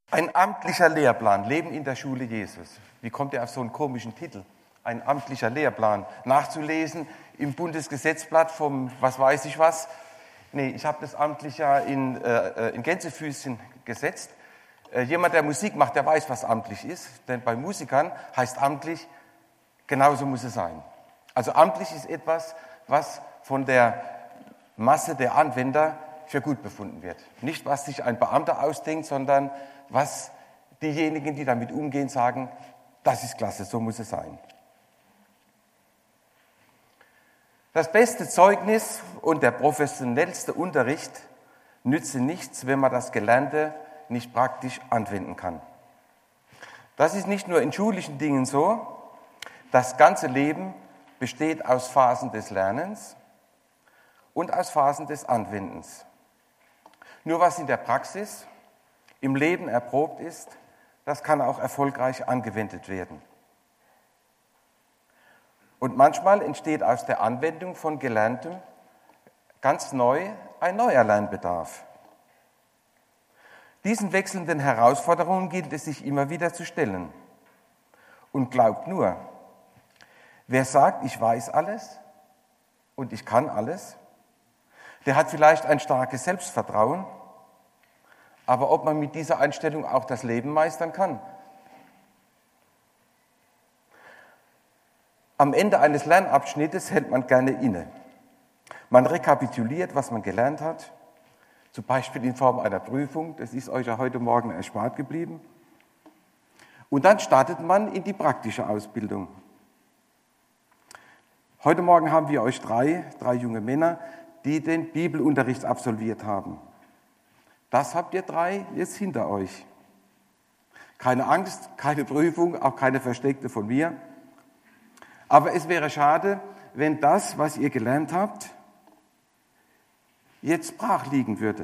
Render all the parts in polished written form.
Ein amtlicher Lehrplan, Leben in der Schule Jesus. Wie kommt ihr auf so einen komischen Titel? Ein amtlicher Lehrplan. Nachzulesen im Bundesgesetzblatt vom was weiß ich was. Nee, ich habe das amtlich ja in Gänsefüßchen gesetzt. Jemand, der Musik macht, der weiß, was amtlich ist. Denn bei Musikern heißt amtlich, genauso muss es sein. Also amtlich ist etwas, was von der Masse der Anwender für gut befunden wird. Nicht, was sich ein Beamter ausdenkt, sondern was diejenigen, die damit umgehen, sagen, das ist klasse, so muss es sein. Das beste Zeugnis und der professionellste Unterricht nützen nichts, wenn man das Gelernte nicht praktisch anwenden kann. Das ist nicht nur in schulischen Dingen so. Das ganze Leben besteht aus Phasen des Lernens und aus Phasen des Anwendens. Nur was in der Praxis, im Leben erprobt ist, das kann auch erfolgreich angewendet werden. Und manchmal entsteht aus der Anwendung von Gelerntem ganz neu ein neuer Lernbedarf. Diesen wechselnden Herausforderungen gilt es sich immer wieder zu stellen. Und glaubt nur, wer sagt, ich weiß alles und ich kann alles, der hat vielleicht ein starkes Selbstvertrauen, aber ob man mit dieser Einstellung auch das Leben meistern kann. Am Ende eines Lernabschnittes hält man gerne inne. Man rekapituliert, was man gelernt hat, zum Beispiel in Form einer Prüfung, das ist euch ja heute Morgen erspart geblieben. Und dann startet man in die praktische Ausbildung. Heute Morgen haben wir euch drei junge Männer, die den Bibelunterricht absolviert haben. Das habt ihr drei jetzt hinter euch. Keine Angst, keine Prüfung, auch keine versteckte von mir. Aber es wäre schade, wenn das, was ihr gelernt habt, jetzt brach liegen würde.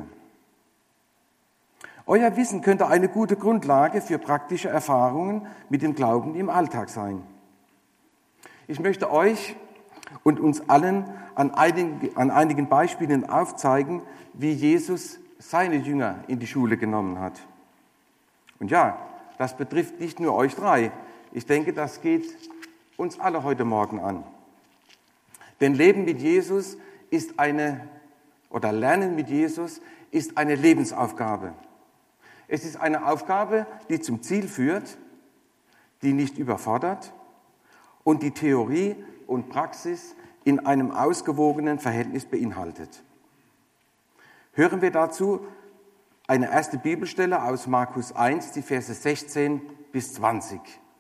Euer Wissen könnte eine gute Grundlage für praktische Erfahrungen mit dem Glauben im Alltag sein. Ich möchte euch und uns allen an einigen Beispielen aufzeigen, wie Jesus seine Jünger in die Schule genommen hat. Und ja, das betrifft nicht nur euch drei. Ich denke, das geht uns alle heute Morgen an. Denn Leben mit Jesus Lernen mit Jesus ist eine Lebensaufgabe. Es ist eine Aufgabe, die zum Ziel führt, die nicht überfordert und die Theorie und Praxis in einem ausgewogenen Verhältnis beinhaltet. Hören wir dazu eine erste Bibelstelle aus Markus 1, die Verse 16 bis 20.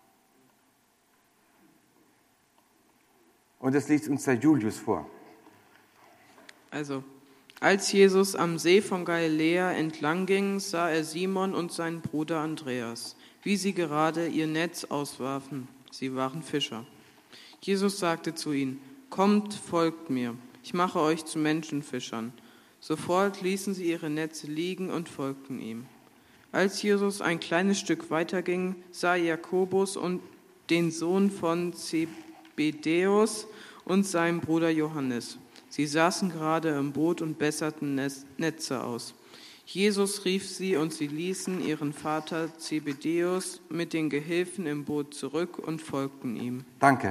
Und das liest uns der Julius vor. Also, als Jesus am See von Galiläa entlang ging, sah er Simon und seinen Bruder Andreas, wie sie gerade ihr Netz auswarfen. Sie waren Fischer. Jesus sagte zu ihnen: Kommt, folgt mir, ich mache euch zu Menschenfischern. Sofort ließen sie ihre Netze liegen und folgten ihm. Als Jesus ein kleines Stück weiterging, sah Jakobus und den Sohn von Zebedäus und seinen Bruder Johannes. Sie saßen gerade im Boot und besserten Netze aus. Jesus rief sie und sie ließen ihren Vater Zebedäus mit den Gehilfen im Boot zurück und folgten ihm. Danke.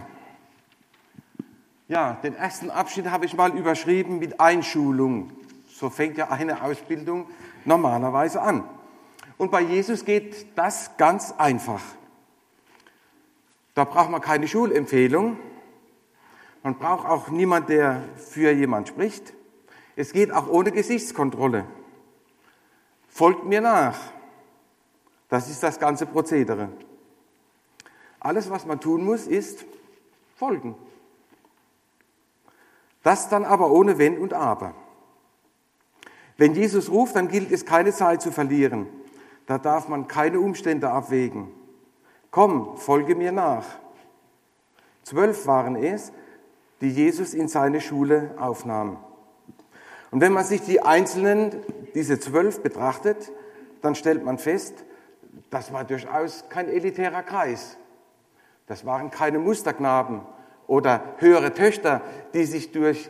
Ja, den ersten Abschnitt habe ich mal überschrieben mit Einschulung. So fängt ja eine Ausbildung normalerweise an. Und bei Jesus geht das ganz einfach. Da braucht man keine Schulempfehlung. Man braucht auch niemand, der für jemand spricht. Es geht auch ohne Gesichtskontrolle. Folgt mir nach. Das ist das ganze Prozedere. Alles, was man tun muss, ist folgen. Das dann aber ohne Wenn und Aber. Wenn Jesus ruft, dann gilt es, keine Zeit zu verlieren. Da darf man keine Umstände abwägen. Komm, folge mir nach. 12 waren es, die Jesus in seine Schule aufnahm. Und wenn man sich diese 12 betrachtet, dann stellt man fest, das war durchaus kein elitärer Kreis. Das waren keine Musterknaben oder höhere Töchter, die sich durch,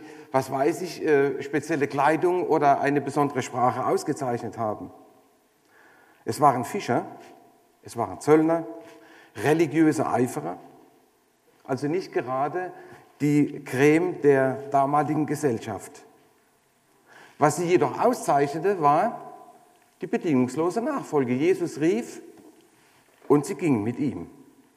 spezielle Kleidung oder eine besondere Sprache ausgezeichnet haben. Es waren Fischer, es waren Zöllner, religiöse Eiferer, also nicht gerade die Creme der damaligen Gesellschaft. Was sie jedoch auszeichnete, war die bedingungslose Nachfolge. Jesus rief und sie gingen mit ihm.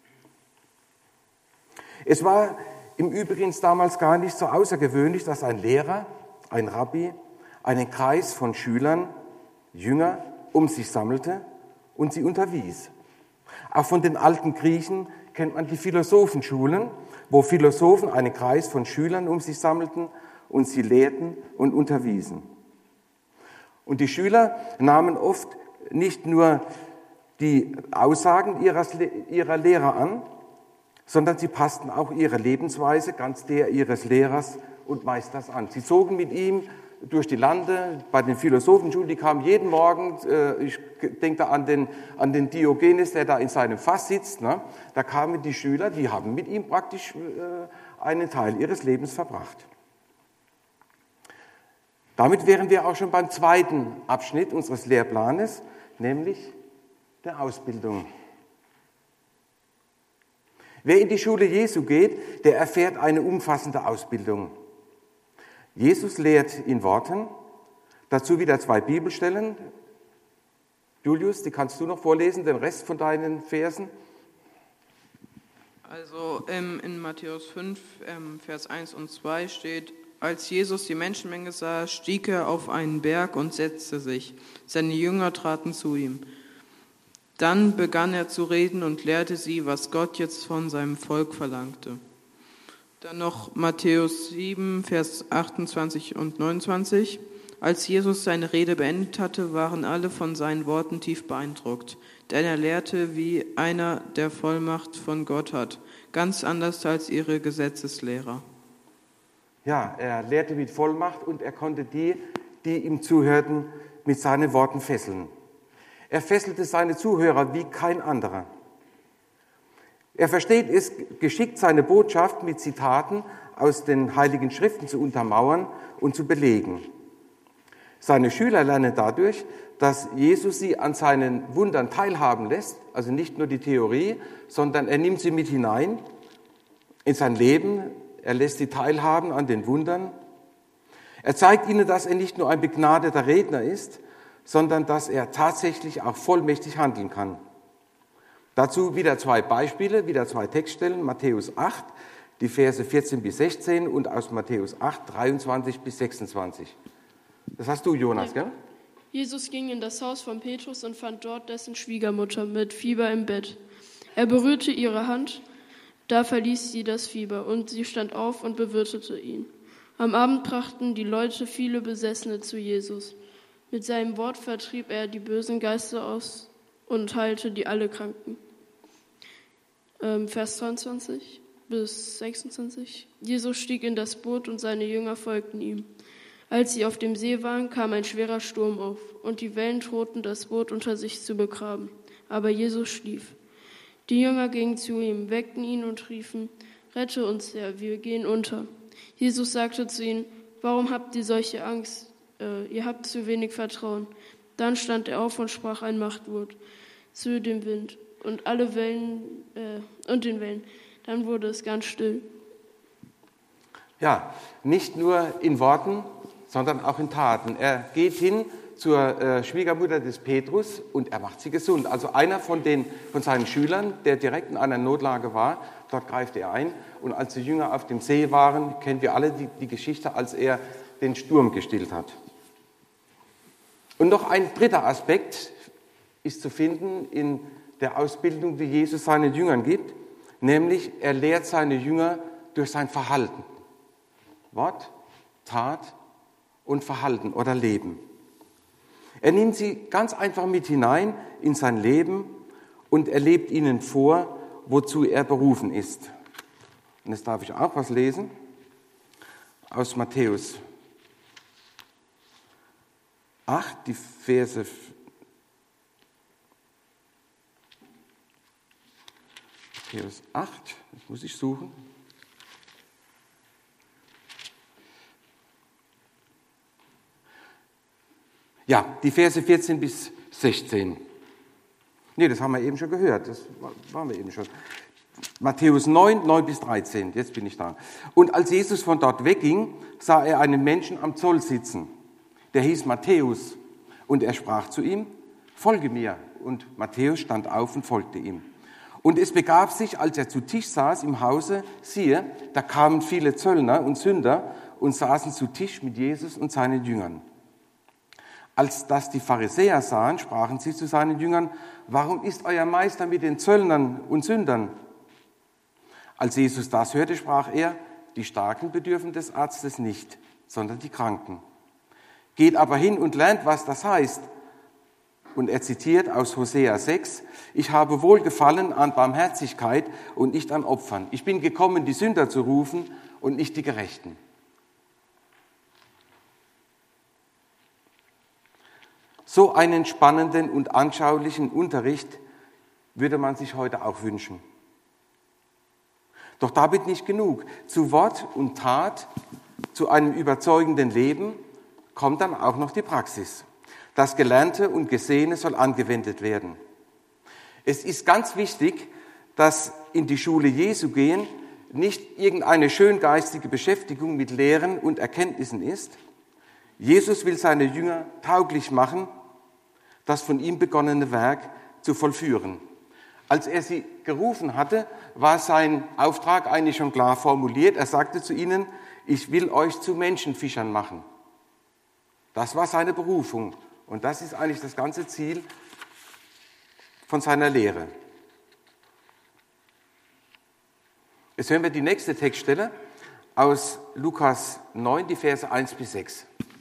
Es war im Übrigen damals gar nicht so außergewöhnlich, dass ein Lehrer, ein Rabbi, einen Kreis von Schülern, Jünger, um sich sammelte und sie unterwies. Auch von den alten Griechen kennt man die Philosophenschulen, wo Philosophen einen Kreis von Schülern um sich sammelten und sie lehrten und unterwiesen. Und die Schüler nahmen oft nicht nur die Aussagen ihrer Lehrer an, sondern sie passten auch ihre Lebensweise ganz der ihres Lehrers und Meisters an. Sie zogen mit ihm durch die Lande, bei den Philosophenschulen, die kamen jeden Morgen, ich denke da an den Diogenes, der da in seinem Fass sitzt, ne? Da kamen die Schüler, die haben mit ihm praktisch einen Teil ihres Lebens verbracht. Damit wären wir auch schon beim zweiten Abschnitt unseres Lehrplanes, nämlich der Ausbildung. Wer in die Schule Jesu geht, der erfährt eine umfassende Ausbildung. Jesus lehrt in Worten, dazu wieder 2 Bibelstellen. Julius, die kannst du noch vorlesen, den Rest von deinen Versen. Also in Matthäus 5, Vers 1 und 2 steht: Als Jesus die Menschenmenge sah, stieg er auf einen Berg und setzte sich. Seine Jünger traten zu ihm. Dann begann er zu reden und lehrte sie, was Gott jetzt von seinem Volk verlangte. Dann noch Matthäus 7, Vers 28 und 29. Als Jesus seine Rede beendet hatte, waren alle von seinen Worten tief beeindruckt. Denn er lehrte wie einer, der Vollmacht von Gott hat, ganz anders als ihre Gesetzeslehrer. Ja, er lehrte mit Vollmacht und er konnte die ihm zuhörten, mit seinen Worten fesseln. Er fesselte seine Zuhörer wie kein anderer. Er versteht es geschickt, seine Botschaft mit Zitaten aus den Heiligen Schriften zu untermauern und zu belegen. Seine Schüler lernen dadurch, dass Jesus sie an seinen Wundern teilhaben lässt, also nicht nur die Theorie, sondern er nimmt sie mit hinein in sein Leben, er lässt sie teilhaben an den Wundern. Er zeigt ihnen, dass er nicht nur ein begnadeter Redner ist, sondern dass er tatsächlich auch vollmächtig handeln kann. Dazu wieder 2 Beispiele, wieder 2 Textstellen, Matthäus 8, die Verse 14 bis 16 und aus Matthäus 8, 23 bis 26. Das hast du, Jonas, gell? Jesus ging in das Haus von Petrus und fand dort dessen Schwiegermutter mit Fieber im Bett. Er berührte ihre Hand, da verließ sie das Fieber und sie stand auf und bewirtete ihn. Am Abend brachten die Leute viele Besessene zu Jesus. Mit seinem Wort vertrieb er die bösen Geister aus und heilte die alle Kranken. Vers 23 bis 26. Jesus stieg in das Boot und seine Jünger folgten ihm. Als sie auf dem See waren, kam ein schwerer Sturm auf und die Wellen drohten, das Boot unter sich zu begraben. Aber Jesus schlief. Die Jünger gingen zu ihm, weckten ihn und riefen: Rette uns, Herr, wir gehen unter. Jesus sagte zu ihnen: Warum habt ihr solche Angst? Ihr habt zu wenig Vertrauen. Dann stand er auf und sprach ein Machtwort zu dem Wind und alle Wellen und den Wellen. Dann wurde es ganz still. Ja, nicht nur in Worten, sondern auch in Taten. Er geht hin zur Schwiegermutter des Petrus und er macht sie gesund. Also einer von seinen Schülern, der direkt in einer Notlage war, dort greift er ein. Und als die Jünger auf dem See waren, kennen wir alle die Geschichte, als er den Sturm gestillt hat. Und noch ein dritter Aspekt ist zu finden in der Ausbildung, die Jesus seinen Jüngern gibt, nämlich er lehrt seine Jünger durch sein Verhalten. Wort, Tat und Verhalten oder Leben. Er nimmt sie ganz einfach mit hinein in sein Leben und er lebt ihnen vor, wozu er berufen ist. Und jetzt darf ich auch was lesen aus Matthäus 8, die Verse 8, das muss ich suchen. Ja, die Verse 14 bis 16. Nee, das haben wir eben schon gehört. Das waren wir eben schon. Matthäus 9, 9 bis 13. Jetzt bin ich da. Und als Jesus von dort wegging, sah er einen Menschen am Zoll sitzen. Der hieß Matthäus. Und er sprach zu ihm, folge mir. Und Matthäus stand auf und folgte ihm. Und es begab sich, als er zu Tisch saß im Hause, siehe, da kamen viele Zöllner und Sünder und saßen zu Tisch mit Jesus und seinen Jüngern. Als das die Pharisäer sahen, sprachen sie zu seinen Jüngern, warum ist euer Meister mit den Zöllnern und Sündern? Als Jesus das hörte, sprach er, die Starken bedürfen des Arztes nicht, sondern die Kranken. Geht aber hin und lernt, was das heißt. Und er zitiert aus Hosea 6, ich habe Wohlgefallen an Barmherzigkeit und nicht an Opfern. Ich bin gekommen, die Sünder zu rufen und nicht die Gerechten. So einen spannenden und anschaulichen Unterricht würde man sich heute auch wünschen. Doch damit nicht genug. Zu Wort und Tat, zu einem überzeugenden Leben kommt dann auch noch die Praxis. Das Gelernte und Gesehene soll angewendet werden. Es ist ganz wichtig, dass in die Schule Jesu gehen nicht irgendeine schöngeistige Beschäftigung mit Lehren und Erkenntnissen ist. Jesus will seine Jünger tauglich machen, das von ihm begonnene Werk zu vollführen. Als er sie gerufen hatte, war sein Auftrag eigentlich schon klar formuliert. Er sagte zu ihnen, ich will euch zu Menschenfischern machen. Das war seine Berufung und das ist eigentlich das ganze Ziel von seiner Lehre. Jetzt hören wir die nächste Textstelle aus Lukas 9, die Verse 1 bis 6.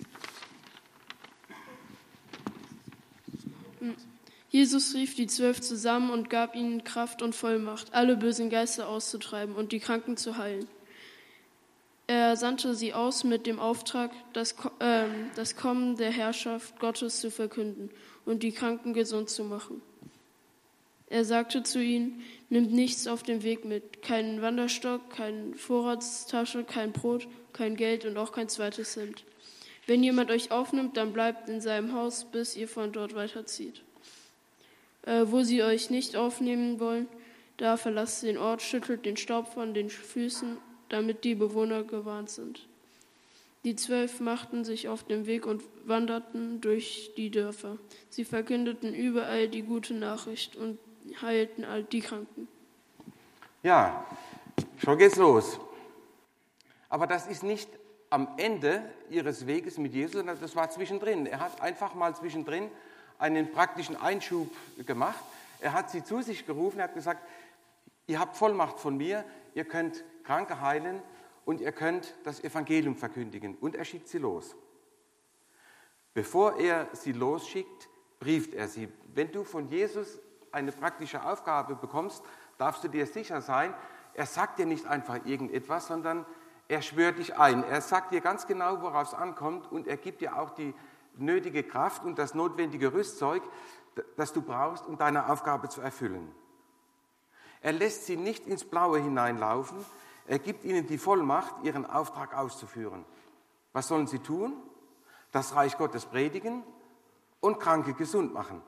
Jesus rief die 12 zusammen und gab ihnen Kraft und Vollmacht, alle bösen Geister auszutreiben und die Kranken zu heilen. Er sandte sie aus mit dem Auftrag, das Kommen der Herrschaft Gottes zu verkünden und die Kranken gesund zu machen. Er sagte zu ihnen, nimmt nichts auf dem Weg mit, keinen Wanderstock, keine Vorratstasche, kein Brot, kein Geld und auch kein zweites Hemd. Wenn jemand euch aufnimmt, dann bleibt in seinem Haus, bis ihr von dort weiterzieht. Wo sie euch nicht aufnehmen wollen, da verlasst den Ort, schüttelt den Staub von den Füßen, damit die Bewohner gewarnt sind. Die 12 machten sich auf den Weg und wanderten durch die Dörfer. Sie verkündeten überall die gute Nachricht und heilten all die Kranken. Ja, schon geht's los. Aber das ist nicht am Ende ihres Weges mit Jesus, sondern das war zwischendrin. Er hat einfach mal zwischendrin einen praktischen Einschub gemacht. Er hat sie zu sich gerufen, er hat gesagt, ihr habt Vollmacht von mir, ihr könnt Kranke heilen und ihr könnt das Evangelium verkündigen. Und er schickt sie los. Bevor er sie losschickt, brieft er sie. Wenn du von Jesus eine praktische Aufgabe bekommst, darfst du dir sicher sein, er sagt dir nicht einfach irgendetwas, sondern er schwört dich ein. Er sagt dir ganz genau, worauf es ankommt und er gibt dir auch die nötige Kraft und das notwendige Rüstzeug, das du brauchst, um deine Aufgabe zu erfüllen. Er lässt sie nicht ins Blaue hineinlaufen, er gibt ihnen die Vollmacht, ihren Auftrag auszuführen. Was sollen sie tun? Das Reich Gottes predigen und Kranke gesund machen.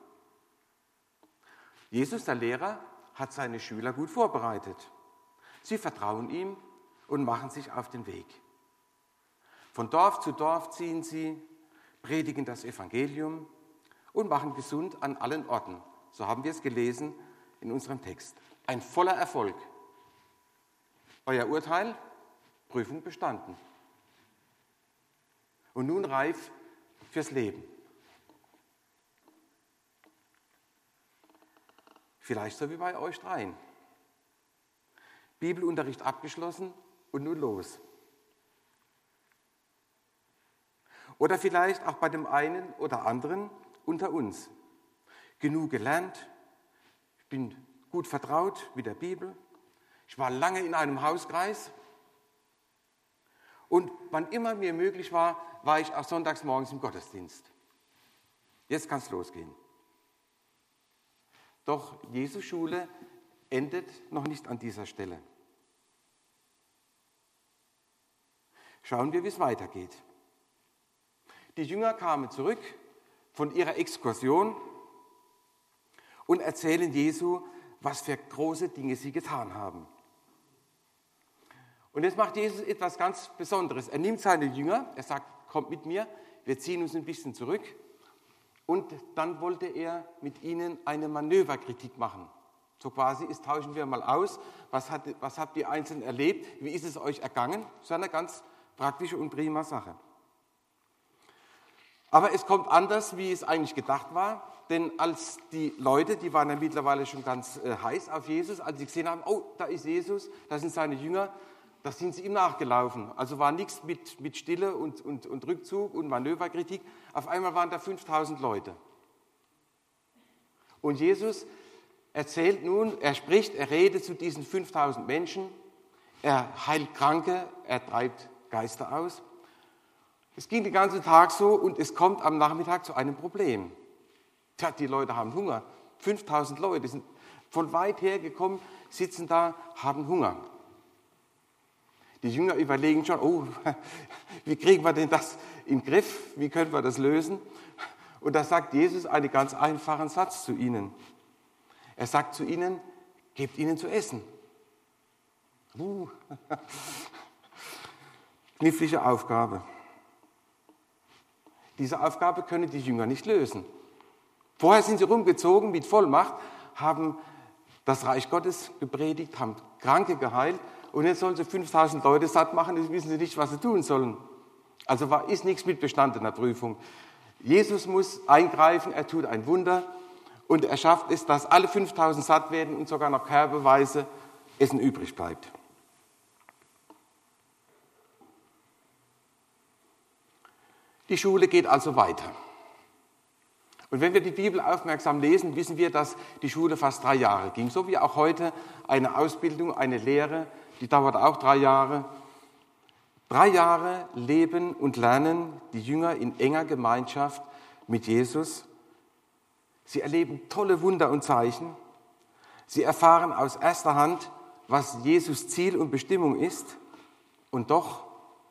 Jesus, der Lehrer, hat seine Schüler gut vorbereitet. Sie vertrauen ihm und machen sich auf den Weg. Von Dorf zu Dorf ziehen sie, predigen das Evangelium und machen gesund an allen Orten. So haben wir es gelesen in unserem Text. Ein voller Erfolg. Euer Urteil? Prüfung bestanden. Und nun reif fürs Leben. Vielleicht so wie bei euch dreien. Bibelunterricht abgeschlossen und nun los. Oder vielleicht auch bei dem einen oder anderen unter uns. Genug gelernt, ich bin gut vertraut mit der Bibel, ich war lange in einem Hauskreis und wann immer mir möglich war, war ich auch sonntags morgens im Gottesdienst. Jetzt kann es losgehen. Doch Jesu Schule endet noch nicht an dieser Stelle. Schauen wir, wie es weitergeht. Die Jünger kamen zurück von ihrer Exkursion und erzählen Jesu, was für große Dinge sie getan haben. Und jetzt macht Jesus etwas ganz Besonderes. Er nimmt seine Jünger, er sagt, kommt mit mir, wir ziehen uns ein bisschen zurück. Und dann wollte er mit ihnen eine Manöverkritik machen. So quasi, jetzt tauschen wir mal aus, was habt ihr einzeln erlebt, wie ist es euch ergangen? Das ist eine ganz praktische und prima Sache. Aber es kommt anders, wie es eigentlich gedacht war, denn als die Leute, die waren ja mittlerweile schon ganz heiß auf Jesus, als sie gesehen haben, oh, da ist Jesus, da sind seine Jünger, da sind sie ihm nachgelaufen. Also war nichts mit Stille und Rückzug und Manöverkritik. Auf einmal waren da 5000 Leute. Und Jesus erzählt nun, er redet zu diesen 5000 Menschen, er heilt Kranke, er treibt Geister aus. Es ging den ganzen Tag so und es kommt am Nachmittag zu einem Problem. Tja, die Leute haben Hunger. 5000 Leute sind von weit her gekommen, sitzen da, haben Hunger. Die Jünger überlegen schon, oh, wie kriegen wir denn das in den Griff? Wie können wir das lösen? Und da sagt Jesus einen ganz einfachen Satz zu ihnen. Er sagt zu ihnen, gebt ihnen zu essen. Knifflige Aufgabe. Diese Aufgabe können die Jünger nicht lösen. Vorher sind sie rumgezogen mit Vollmacht, haben das Reich Gottes gepredigt, haben Kranke geheilt und jetzt sollen sie 5000 Leute satt machen, jetzt wissen sie nicht, was sie tun sollen. Also ist nichts mit bestandener Prüfung. Jesus muss eingreifen, er tut ein Wunder und er schafft es, dass alle 5000 satt werden und sogar noch körbeweise Essen übrig bleibt. Die Schule geht also weiter. Und wenn wir die Bibel aufmerksam lesen, wissen wir, dass die Schule fast 3 Jahre ging. So wie auch heute eine Ausbildung, eine Lehre, die dauert auch 3 Jahre. 3 Jahre leben und lernen die Jünger in enger Gemeinschaft mit Jesus. Sie erleben tolle Wunder und Zeichen. Sie erfahren aus erster Hand, was Jesus Ziel und Bestimmung ist. Und doch,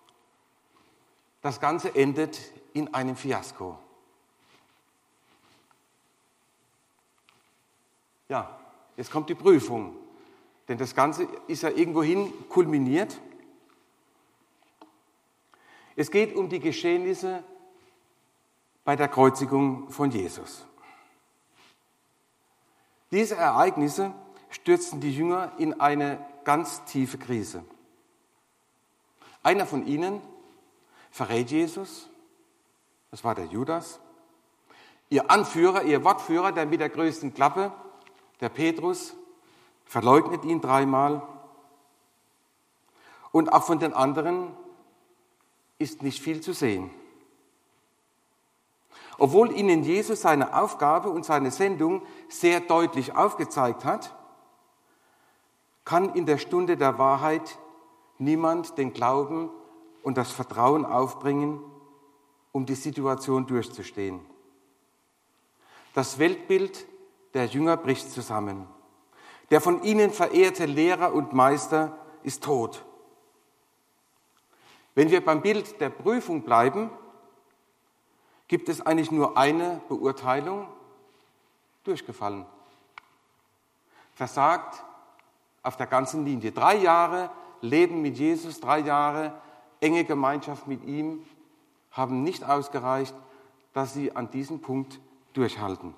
das Ganze endet in einem Fiasko. Ja, jetzt kommt die Prüfung, denn das Ganze ist ja irgendwohin kulminiert. Es geht um die Geschehnisse bei der Kreuzigung von Jesus. Diese Ereignisse stürzten die Jünger in eine ganz tiefe Krise. Einer von ihnen verrät Jesus, das war der Judas. Ihr Anführer, ihr Wortführer, der mit der größten Klappe, der Petrus, verleugnet ihn 3-mal. Und auch von den anderen ist nicht viel zu sehen. Obwohl ihnen Jesus seine Aufgabe und seine Sendung sehr deutlich aufgezeigt hat, kann in der Stunde der Wahrheit niemand den Glauben und das Vertrauen aufbringen, um die Situation durchzustehen. Das Weltbild der Jünger bricht zusammen. Der von ihnen verehrte Lehrer und Meister ist tot. Wenn wir beim Bild der Prüfung bleiben, gibt es eigentlich nur eine Beurteilung: durchgefallen. Versagt auf der ganzen Linie. 3 Jahre Leben mit Jesus, 3 Jahre enge Gemeinschaft mit ihm haben nicht ausgereicht, dass sie an diesem Punkt durchhalten.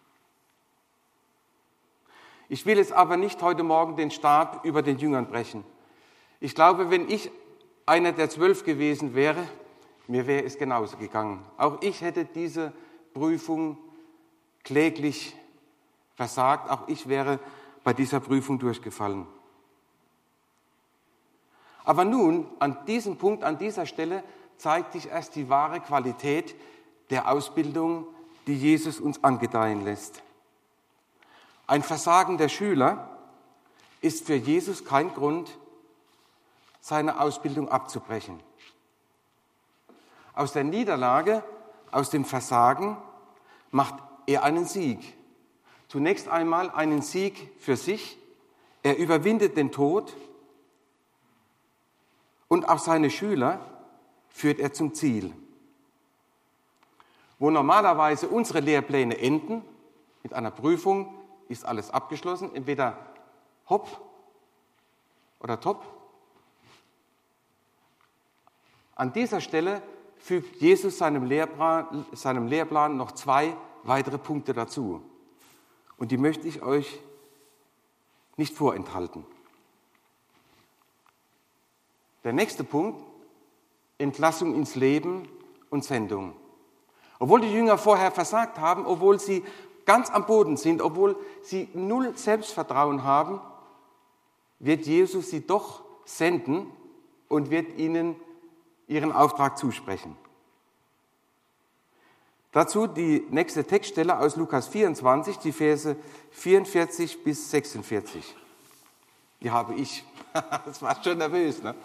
Ich will jetzt aber nicht heute Morgen den Stab über den Jüngern brechen. Ich glaube, wenn ich einer der 12 gewesen wäre, mir wäre es genauso gegangen. Auch ich hätte diese Prüfung kläglich versagt. Auch ich wäre bei dieser Prüfung durchgefallen. Aber nun, an diesem Punkt, an dieser Stelle, zeigt sich erst die wahre Qualität der Ausbildung, die Jesus uns angedeihen lässt. Ein Versagen der Schüler ist für Jesus kein Grund, seine Ausbildung abzubrechen. Aus der Niederlage, aus dem Versagen macht er einen Sieg. Zunächst einmal einen Sieg für sich. Er überwindet den Tod und auch seine Schüler führt er zum Ziel. Wo normalerweise unsere Lehrpläne enden, mit einer Prüfung, ist alles abgeschlossen, entweder hopp oder top. An dieser Stelle fügt Jesus seinem Lehrplan noch 2 weitere Punkte dazu. Und die möchte ich euch nicht vorenthalten. Der nächste Punkt, Entlassung ins Leben und Sendung. Obwohl die Jünger vorher versagt haben, obwohl sie ganz am Boden sind, obwohl sie 0 Selbstvertrauen haben, wird Jesus sie doch senden und wird ihnen ihren Auftrag zusprechen. Dazu die nächste Textstelle aus Lukas 24, die Verse 44 bis 46. Die habe ich. Das war schon nervös, ne?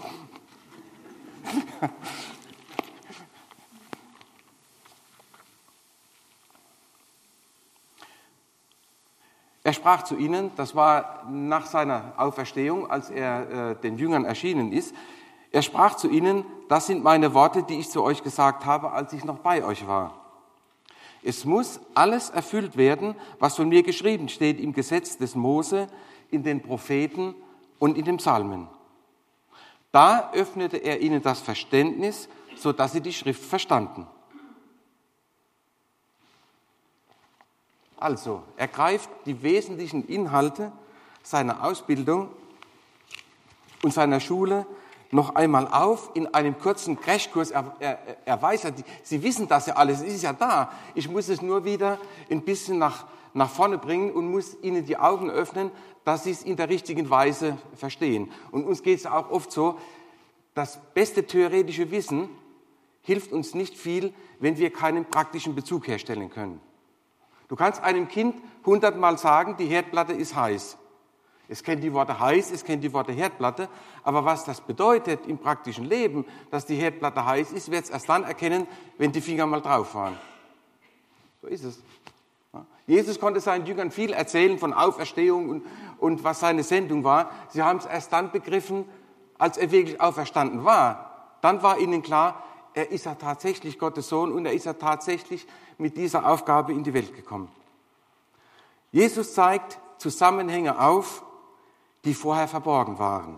Er sprach zu ihnen, das war nach seiner Auferstehung, als er den Jüngern erschienen ist. Er sprach zu ihnen, das sind meine Worte, die ich zu euch gesagt habe, als ich noch bei euch war. Es muss alles erfüllt werden, was von mir geschrieben steht im Gesetz des Mose, in den Propheten und in den Psalmen. Da öffnete er ihnen das Verständnis, sodass sie die Schrift verstanden. Also, er greift die wesentlichen Inhalte seiner Ausbildung und seiner Schule noch einmal auf in einem kurzen Crashkurs. Er weiß ja, Sie wissen das ja alles, es ist ja da. Ich muss es nur wieder ein bisschen nach vorne bringen und muss Ihnen die Augen öffnen, dass Sie es in der richtigen Weise verstehen. Und uns geht es auch oft so, das beste theoretische Wissen hilft uns nicht viel, wenn wir keinen praktischen Bezug herstellen können. Du kannst einem Kind 100-mal sagen, die Herdplatte ist heiß. Es kennt die Worte heiß, es kennt die Worte Herdplatte, aber was das bedeutet im praktischen Leben, dass die Herdplatte heiß ist, wird es erst dann erkennen, wenn die Finger mal drauf waren. So ist es. Ja. Jesus konnte seinen Jüngern viel erzählen von Auferstehung und was seine Sendung war. Sie haben es erst dann begriffen, als er wirklich auferstanden war. Dann war ihnen klar, er ist ja tatsächlich Gottes Sohn und er ist ja tatsächlich mit dieser Aufgabe in die Welt gekommen. Jesus zeigt Zusammenhänge auf, die vorher verborgen waren.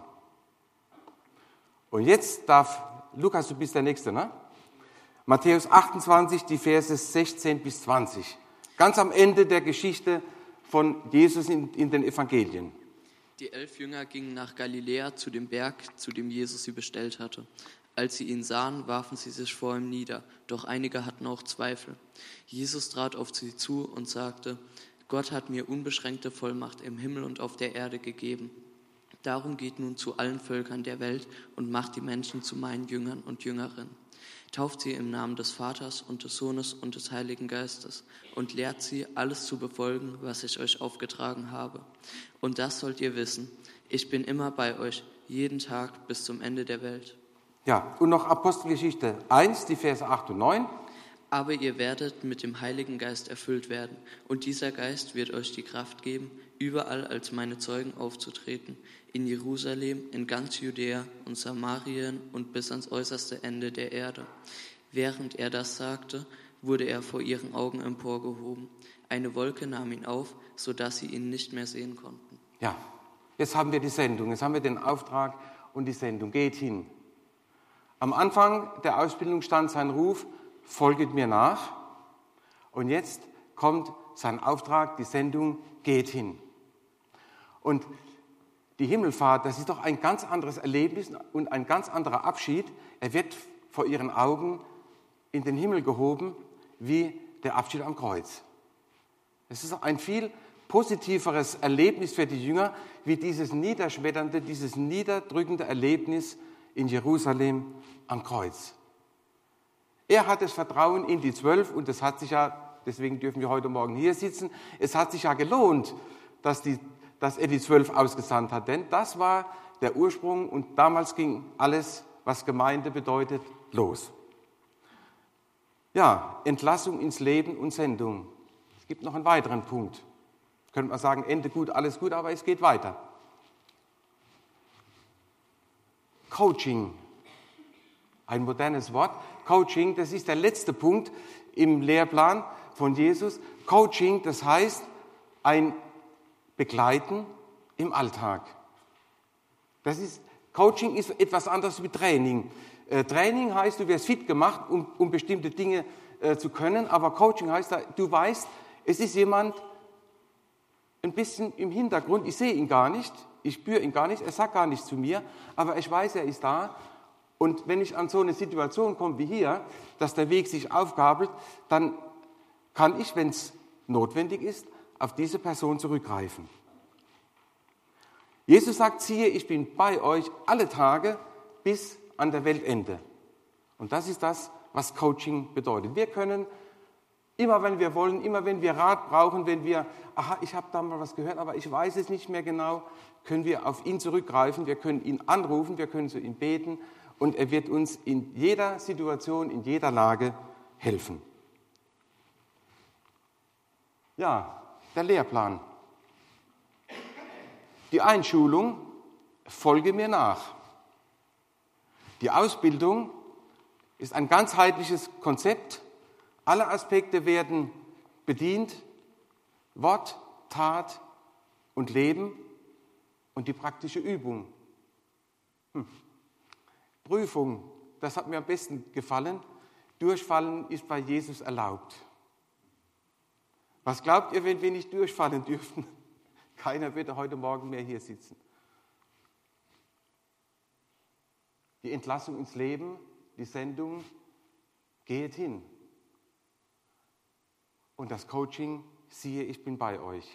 Und jetzt darf, Lukas, du bist der Nächste, ne? Matthäus 28, die Verse 16 bis 20. Ganz am Ende der Geschichte von Jesus in den Evangelien. Die 11 Jünger gingen nach Galiläa zu dem Berg, zu dem Jesus sie bestellt hatte. Als sie ihn sahen, warfen sie sich vor ihm nieder, doch einige hatten auch Zweifel. Jesus trat auf sie zu und sagte, Gott hat mir unbeschränkte Vollmacht im Himmel und auf der Erde gegeben. Darum geht nun zu allen Völkern der Welt und macht die Menschen zu meinen Jüngern und Jüngerinnen. Tauft sie im Namen des Vaters und des Sohnes und des Heiligen Geistes und lehrt sie, alles zu befolgen, was ich euch aufgetragen habe. Und das sollt ihr wissen, ich bin immer bei euch, jeden Tag bis zum Ende der Welt. Ja, und noch Apostelgeschichte 1, die Verse 8 und 9. Aber ihr werdet mit dem Heiligen Geist erfüllt werden, und dieser Geist wird euch die Kraft geben, überall als meine Zeugen aufzutreten, in Jerusalem, in ganz Judäa und Samarien und bis ans äußerste Ende der Erde. Während er das sagte, wurde er vor ihren Augen emporgehoben. Eine Wolke nahm ihn auf, sodass sie ihn nicht mehr sehen konnten. Ja, jetzt haben wir die Sendung, jetzt haben wir den Auftrag und die Sendung. Geht hin. Am Anfang der Ausbildung stand sein Ruf, folget mir nach. Und jetzt kommt sein Auftrag, die Sendung, geht hin. Und die Himmelfahrt, das ist doch ein ganz anderes Erlebnis und ein ganz anderer Abschied. Er wird vor ihren Augen in den Himmel gehoben, wie der Abschied am Kreuz. Es ist ein viel positiveres Erlebnis für die Jünger, wie dieses niederschmetternde, dieses niederdrückende Erlebnis in Jerusalem am Kreuz. Er hat das Vertrauen in die 12 und das hat sich ja, deswegen dürfen wir heute Morgen hier sitzen, es hat sich ja gelohnt, dass er die 12 ausgesandt hat, denn das war der Ursprung und damals ging alles, was Gemeinde bedeutet, los. Ja, Entlassung ins Leben und Sendung. Es gibt noch einen weiteren Punkt. Könnte man sagen, Ende gut, alles gut, aber es geht weiter. Coaching, ein modernes Wort. Coaching, das ist der letzte Punkt im Lehrplan von Jesus. Coaching, das heißt, ein begleiten im Alltag. Coaching ist etwas anderes wie Training. Training heißt, du wirst fit gemacht, um bestimmte Dinge zu können, aber Coaching heißt, du weißt, es ist jemand ein bisschen im Hintergrund, ich sehe ihn gar nicht, ich spüre ihn gar nicht, er sagt gar nichts zu mir, aber ich weiß, er ist da. Und wenn ich an so eine Situation komme wie hier, dass der Weg sich aufgabelt, dann kann ich, wenn es notwendig ist, auf diese Person zurückgreifen. Jesus sagt, siehe, ich bin bei euch alle Tage bis an der Weltende. Und das ist das, was Coaching bedeutet. Wir können immer, wenn wir wollen, immer wenn wir Rat brauchen, wenn wir, ich habe da mal was gehört, aber ich weiß es nicht mehr genau, können wir auf ihn zurückgreifen, wir können ihn anrufen, wir können zu ihm beten und er wird uns in jeder Situation, in jeder Lage helfen. Ja, der Lehrplan. Die Einschulung, folge mir nach. Die Ausbildung ist ein ganzheitliches Konzept. Alle Aspekte werden bedient. Wort, Tat und Leben und die praktische Übung. Prüfung, das hat mir am besten gefallen. Durchfallen ist bei Jesus erlaubt. Was glaubt ihr, wenn wir nicht durchfallen dürfen? Keiner wird heute Morgen mehr hier sitzen. Die Entlassung ins Leben, die Sendung, geht hin. Und das Coaching, siehe, ich bin bei euch.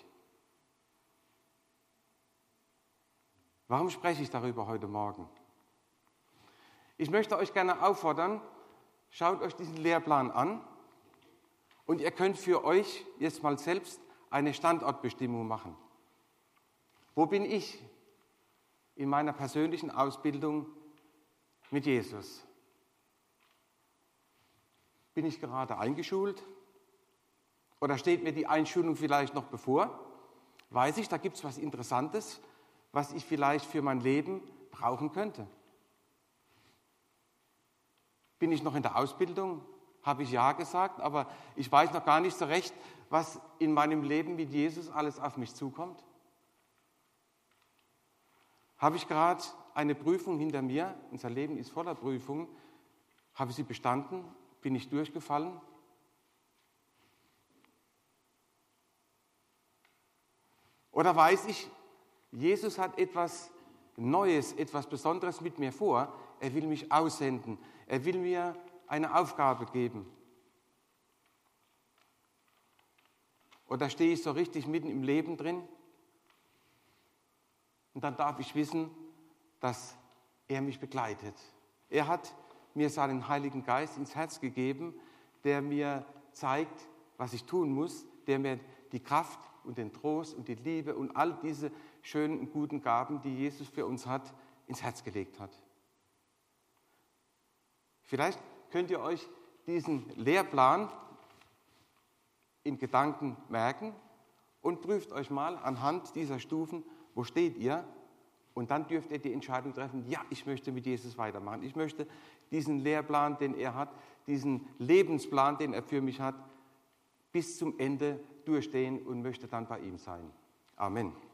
Warum spreche ich darüber heute Morgen? Ich möchte euch gerne auffordern, schaut euch diesen Lehrplan an und ihr könnt für euch jetzt mal selbst eine Standortbestimmung machen. Wo bin ich in meiner persönlichen Ausbildung mit Jesus? Bin ich gerade eingeschult? Oder steht mir die Einschulung vielleicht noch bevor? Weiß ich, da gibt es was Interessantes, was ich vielleicht für mein Leben brauchen könnte. Bin ich noch in der Ausbildung? Habe ich Ja gesagt, aber ich weiß noch gar nicht so recht, was in meinem Leben mit Jesus alles auf mich zukommt? Habe ich gerade eine Prüfung hinter mir? Unser Leben ist voller Prüfungen. Habe ich sie bestanden? Bin ich durchgefallen? Oder weiß ich, Jesus hat etwas Neues, etwas Besonderes mit mir vor. Er will mich aussenden. Er will mir eine Aufgabe geben. Oder stehe ich so richtig mitten im Leben drin? Und dann darf ich wissen, dass er mich begleitet. Er hat mir seinen Heiligen Geist ins Herz gegeben, der mir zeigt, was ich tun muss, der mir die Kraft und den Trost und die Liebe und all diese schönen und guten Gaben, die Jesus für uns hat, ins Herz gelegt hat. Vielleicht könnt ihr euch diesen Lehrplan in Gedanken merken und prüft euch mal anhand dieser Stufen, wo steht ihr? Und dann dürft ihr die Entscheidung treffen, ja, ich möchte mit Jesus weitermachen. Ich möchte diesen Lehrplan, den er hat, diesen Lebensplan, den er für mich hat, bis zum Ende durchstehen und möchte dann bei ihm sein. Amen.